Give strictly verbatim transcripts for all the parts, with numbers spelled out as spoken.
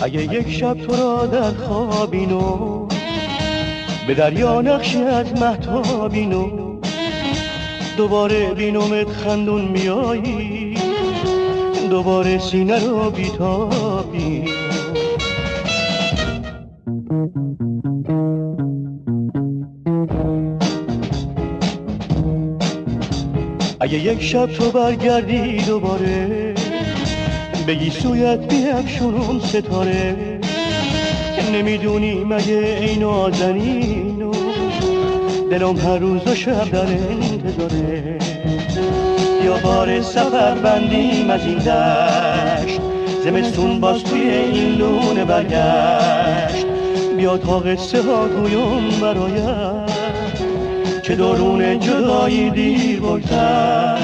اگه یک شب تو را در خوابینو به دریا نقشی از مهتابینو دوباره بینومت خندون میایی دوباره سینه رو بیتابی اگه یک شب تو برگردی دوباره بگی سویت بیفشونم ستاره نمیدونی مگه ای نازنینو دلم هر روز و شب در انتظاره یا بار سفر بندیم از این دشت زمستون باز توی این لونه برگشت بیا تا قصه ها گویم برایت که درون جدایی دیر بگذر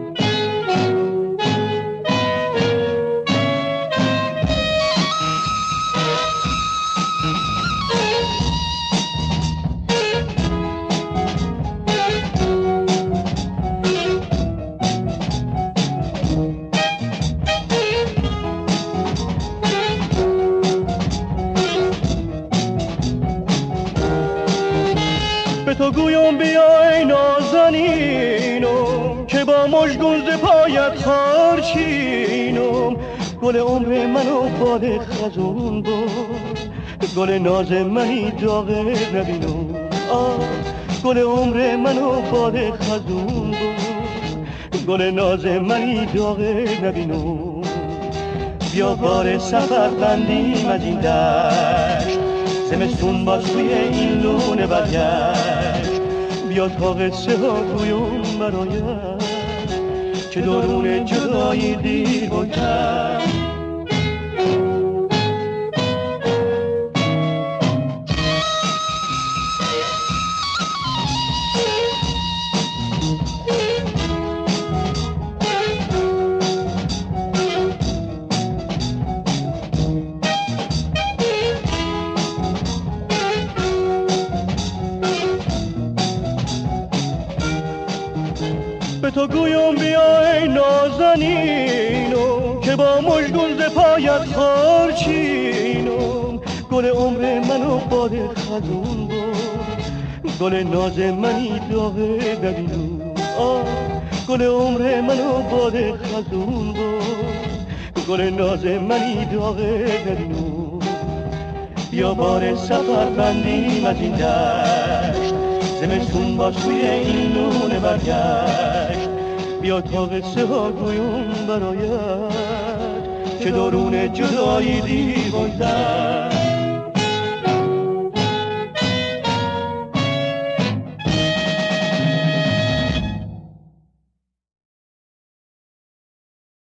به تو گویم بیا ای نازنینم که با مژگون ز پایت خارچینم گل عمر منو باد خزون بود گل ناز منی داغه نبینم آه گل عمر منو باد خزون بود گل ناز منی داغه نبینم بیا بار سفر بندیم از این دشت زمستون باز توی این لونه برگشت بیا تا قصه ها گویم برایت که درون جدایی دیر بگذر به تو گویم بیا ای نازنینم که با مژگون ز پایت خارچینم گل عمر منو باد خزون بود گل ناز منی داغه نبینم آه گل عمر منو باد خزون بود گل ناز منی داغه نبینم بیا بار سفر بندیم از این دشت زمستون باز توی این لونه برگشت بیا تا قصه ها گویم برایت که درون جدایی دیر بگذر